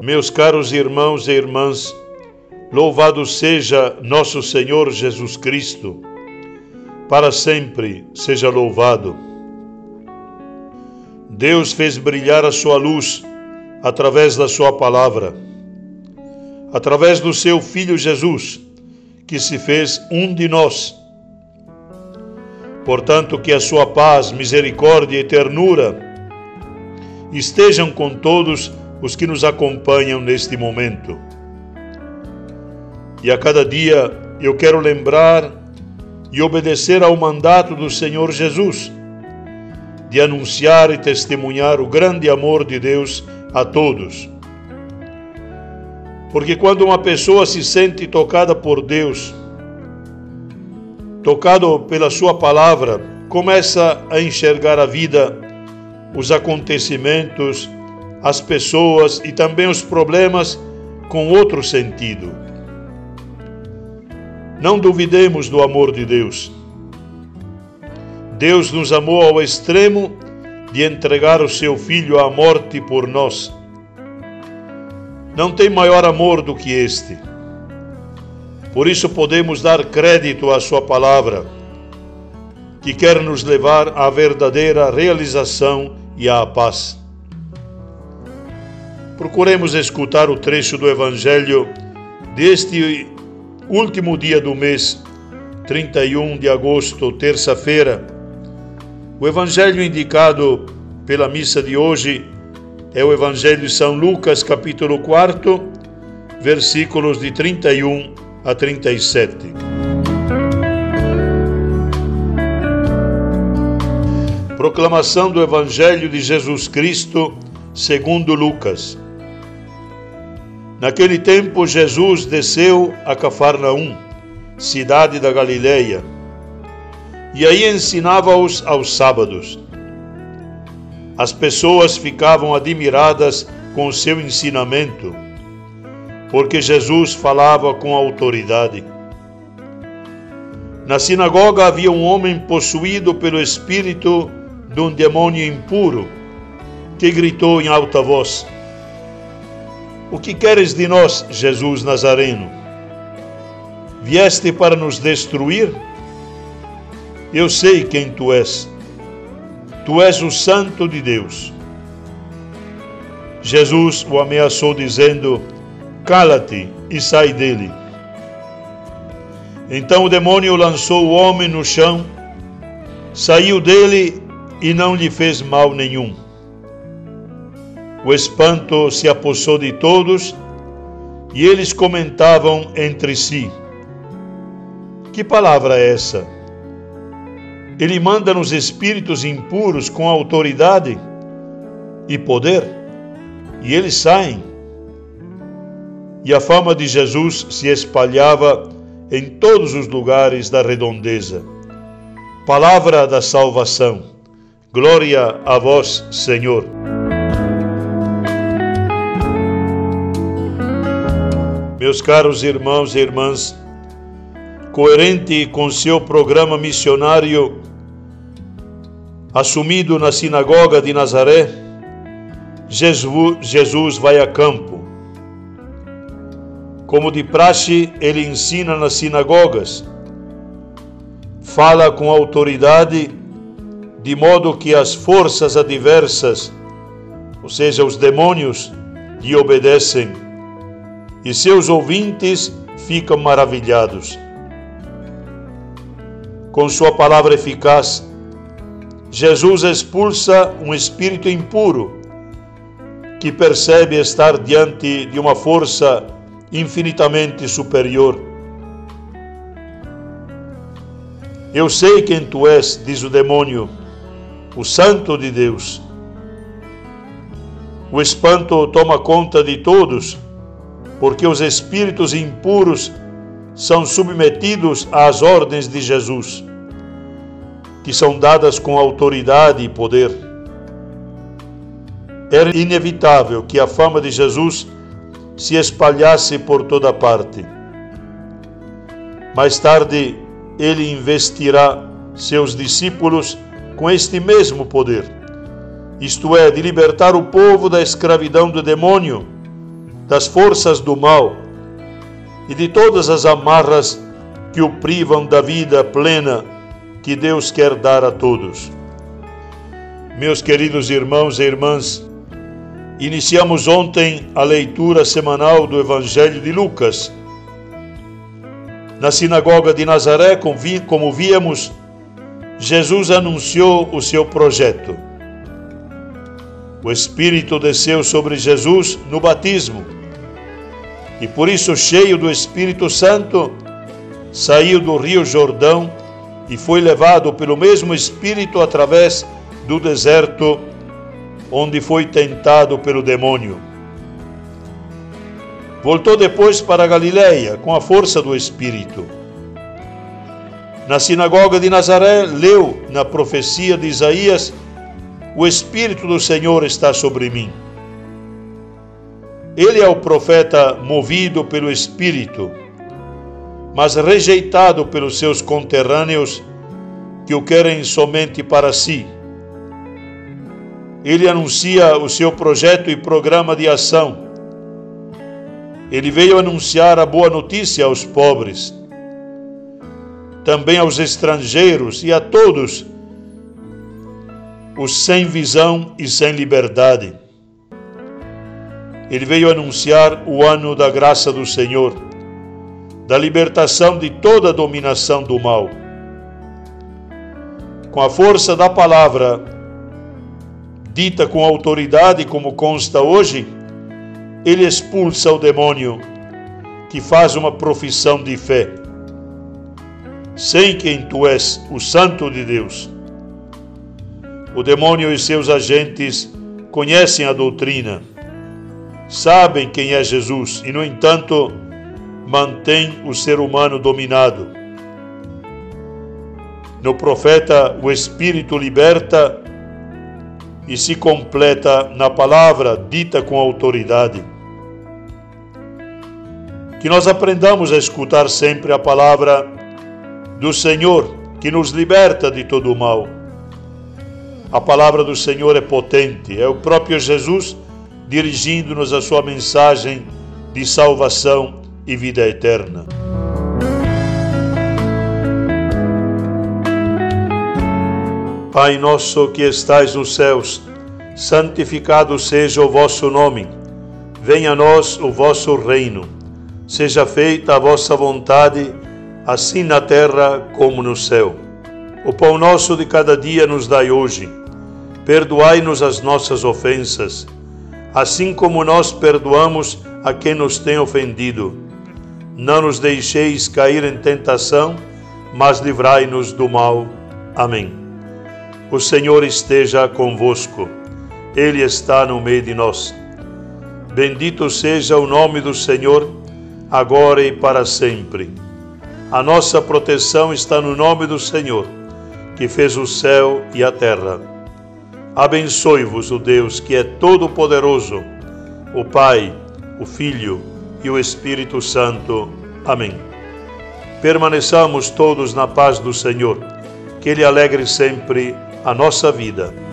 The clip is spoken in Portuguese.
Meus caros irmãos e irmãs, louvado seja nosso Senhor Jesus Cristo, para sempre seja louvado. Deus fez brilhar a sua luz através da sua palavra, através do seu Filho Jesus, que se fez um de nós. Portanto, que a sua paz, misericórdia e ternura estejam com todos os que nos acompanham neste momento. E a cada dia eu quero lembrar e obedecer ao mandato do Senhor Jesus, de anunciar e testemunhar o grande amor de Deus a todos. Porque quando uma pessoa se sente tocada por Deus, tocado pela sua palavra, começa a enxergar a vida, os acontecimentos, as pessoas e também os problemas com outro sentido. Não duvidemos do amor de Deus. Deus nos amou ao extremo de entregar o seu Filho à morte por nós. Não tem maior amor do que este. Por isso podemos dar crédito à sua palavra, que quer nos levar à verdadeira realização e à paz. Procuremos escutar o trecho do Evangelho deste último dia do mês, 31 de agosto, terça-feira. O Evangelho indicado pela missa de hoje é o Evangelho de São Lucas, capítulo 4, versículos de 31 a 37. Proclamação do Evangelho de Jesus Cristo, segundo Lucas. Naquele tempo, Jesus desceu a Cafarnaum, cidade da Galileia, e aí ensinava-os aos sábados. As pessoas ficavam admiradas com o seu ensinamento, porque Jesus falava com autoridade. Na sinagoga havia um homem possuído pelo espírito de um demônio impuro, que gritou em alta voz: "O que queres de nós, Jesus Nazareno? Vieste para nos destruir? Eu sei quem tu és. Tu és o Santo de Deus." Jesus o ameaçou dizendo: "Cala-te e sai dele." Então o demônio lançou o homem no chão, saiu dele e não lhe fez mal nenhum. O espanto se apossou de todos e eles comentavam entre si: "Que palavra é essa? Ele manda nos espíritos impuros com autoridade e poder, e eles saem." E a fama de Jesus se espalhava em todos os lugares da redondeza. Palavra da salvação. Glória a vós, Senhor. Meus caros irmãos e irmãs, coerente com seu programa missionário assumido na sinagoga de Nazaré, Jesus vai a campo. Como de praxe, ele ensina nas sinagogas, fala com autoridade, de modo que as forças adversas, ou seja, os demônios, lhe obedecem, e seus ouvintes ficam maravilhados. Com sua palavra eficaz, Jesus expulsa um espírito impuro, que percebe estar diante de uma força infinitamente superior. "Eu sei quem tu és", diz o demônio, "o Santo de Deus." O espanto toma conta de todos, porque os espíritos impuros são submetidos às ordens de Jesus, que são dadas com autoridade e poder. Era inevitável que a fama de Jesus se espalhasse por toda parte. Mais tarde, ele investirá seus discípulos com este mesmo poder, isto é, de libertar o povo da escravidão do demônio, das forças do mal e de todas as amarras que o privam da vida plena que Deus quer dar a todos. Meus queridos irmãos e irmãs, iniciamos ontem a leitura semanal do Evangelho de Lucas. Na sinagoga de Nazaré, como víamos, Jesus anunciou o seu projeto. O Espírito desceu sobre Jesus no batismo e, por isso, cheio do Espírito Santo, saiu do Rio Jordão e foi levado pelo mesmo Espírito através do deserto, onde foi tentado pelo demônio. Voltou depois para a Galileia com a força do Espírito. Na sinagoga de Nazaré, leu na profecia de Isaías: o Espírito do Senhor está sobre mim. Ele é o profeta movido pelo Espírito, mas rejeitado pelos seus conterrâneos que o querem somente para si. Ele anuncia o seu projeto e programa de ação. Ele veio anunciar a boa notícia aos pobres, também aos estrangeiros e a todos os sem visão e sem liberdade. Ele veio anunciar o ano da graça do Senhor, da libertação de toda a dominação do mal. Com a força da palavra, dita com autoridade, como consta hoje, ele expulsa o demônio, que faz uma profissão de fé. Sei quem tu és, o Santo de Deus. O demônio e seus agentes conhecem a doutrina, sabem quem é Jesus e, no entanto, mantém o ser humano dominado. No profeta, o Espírito liberta e se completa na palavra dita com autoridade. Que nós aprendamos a escutar sempre a palavra do Senhor, que nos liberta de todo o mal. A palavra do Senhor é potente, é o próprio Jesus dirigindo-nos a sua mensagem de salvação e vida eterna. Pai nosso que estais nos céus, santificado seja o vosso nome. Venha a nós o vosso reino. Seja feita a vossa vontade, assim na terra como no céu. O pão nosso de cada dia nos dai hoje. Perdoai-nos as nossas ofensas, assim como nós perdoamos a quem nos tem ofendido. Não nos deixeis cair em tentação, mas livrai-nos do mal. Amém. O Senhor esteja convosco. Ele está no meio de nós. Bendito seja o nome do Senhor, agora e para sempre. A nossa proteção está no nome do Senhor, que fez o céu e a terra. Abençoe-vos o Deus que é todo-poderoso, o Pai, o Filho e o Espírito Santo. Amém. Permaneçamos todos na paz do Senhor, que Ele alegre sempre a nossa vida.